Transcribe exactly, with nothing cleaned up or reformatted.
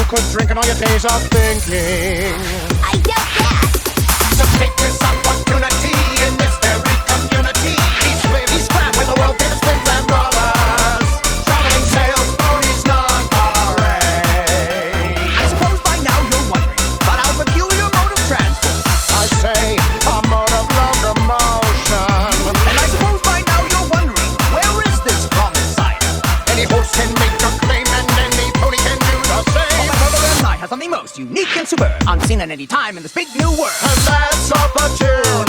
could drink in all your days of thinking. I doubt that. So take this opportunity in this very community. He's split, he's scrapped with the world famous twins and brothers. Traveling sales, ponies, non-parade. I suppose by now you're wondering about our peculiar mode of transport. I say, a mode of locomotion. And I suppose by now you're wondering, where is this common sight? Any horse can make a claim and any pony can do the same. My brother and I have something most unique and superb, unseen at any time in this big new world. And that's opportunity.